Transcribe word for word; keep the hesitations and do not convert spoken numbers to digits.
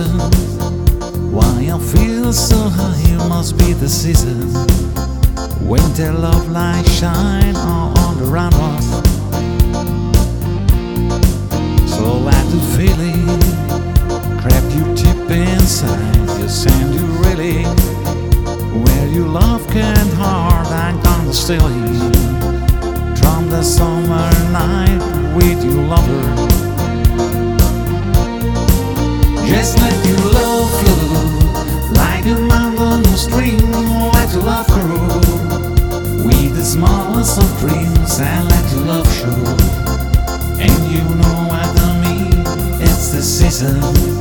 reason why I feel so high. It must be the season when their love light shine all on the runway. So let the feeling grab you deep inside. You send you really where you love can't hard. I'm gonna steal you from the summer night with you, lover. Just let your love flow like a mountain stream. Let your love grow with the smallest of dreams, and let your love show. And you know what I mean, it's the season